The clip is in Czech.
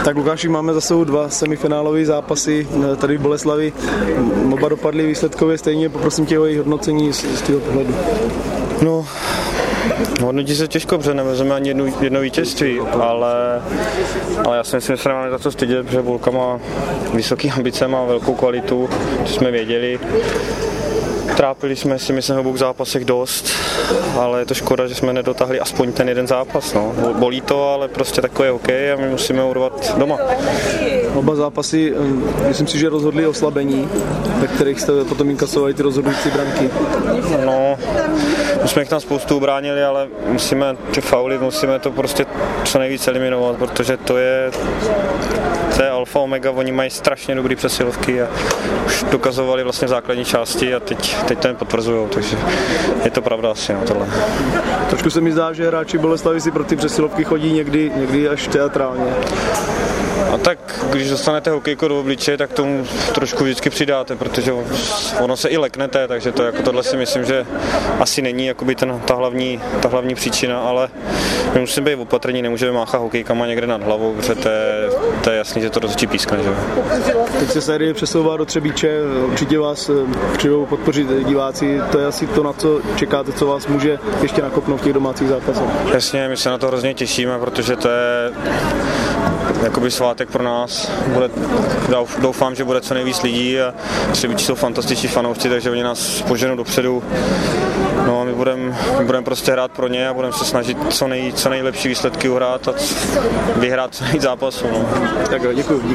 Tak Lukáši, máme za sebou 2 semifinálové zápasy tady v Boleslavi. Oba dopadly výsledkově stejně, poprosím tě o jejich hodnocení z toho pohledu. No, hodnotí se těžko, protože nevezeme ani jedno vítězství, ale já si myslím, že se nemáme za co stydět, protože Bolka má vysoké ambice, má velkou kvalitu, to jsme věděli. Trápili jsme si, myslím, v obou zápasech dost, ale je to škoda, že jsme nedotáhli aspoň ten jeden zápas. No. Bolí to, ale prostě takový je hokej a my musíme urvat doma. Oba zápasy, myslím si, že rozhodli oslabení, ve kterých jste potom inkasovali ty rozhodující branky. No, my jsme jich tam spoustu ubránili, ale musíme ty fauly, musíme to prostě co nejvíc eliminovat, protože to je alfa omega, oni mají strašně dobrý přesilovky a už dokazovali vlastně v základní části a teď to jen potvrzujou, takže je to pravda asi na tohle. Trošku se mi zdá, že hráči Boleslavy si pro ty přesilovky chodí někdy až teatrálně. A tak, když dostanete hokejko do obličeje, tak tomu trošku vždycky přidáte, protože ono se i leknete, takže to jako tohle si myslím, že asi není jakoby ta hlavní příčina, ale my musíme být opatrní, nemůžeme máchat hokejkama někde nad hlavou, protože to je jasný, že to rozhodčí pískne. Že? Teď se série přesouvá do Třebíče, určitě vás přijdou podpořit diváci, to je asi to, na co čekáte, co vás může ještě nakopnout v těch domácích zápasech. Jasně, my se na to hrozně těšíme, protože to je jakoby svátek pro nás. Doufám, že bude co nejvíc lidí a Třebíči jsou fantastiční fanoušci, takže oni nás poženou dopředu. No a my budeme prostě hrát pro ně a budeme se snažit co nejlepší výsledky uhrát a vyhrát co nejvíc zápasů. No. Tak děkuji.